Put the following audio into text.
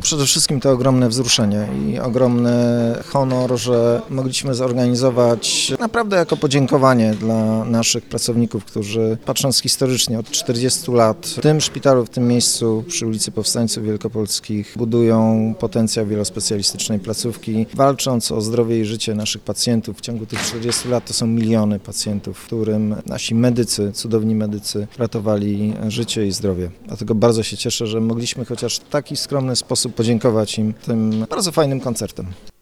Przede wszystkim to ogromne wzruszenie i ogromny honor, że mogliśmy zorganizować naprawdę jako podziękowanie dla naszych pracowników, którzy patrząc historycznie od 40 lat w tym szpitalu, w tym miejscu przy ulicy Powstańców Wielkopolskich budują potencjał wielospecjalistycznej placówki, walcząc o zdrowie i życie naszych pacjentów. W ciągu tych 40 lat to są miliony pacjentów, którym nasi medycy, cudowni medycy ratowali życie i zdrowie. Dlatego bardzo się cieszę, że mogliśmy chociaż w taki skromny sposób podziękować im tym bardzo fajnym koncertem.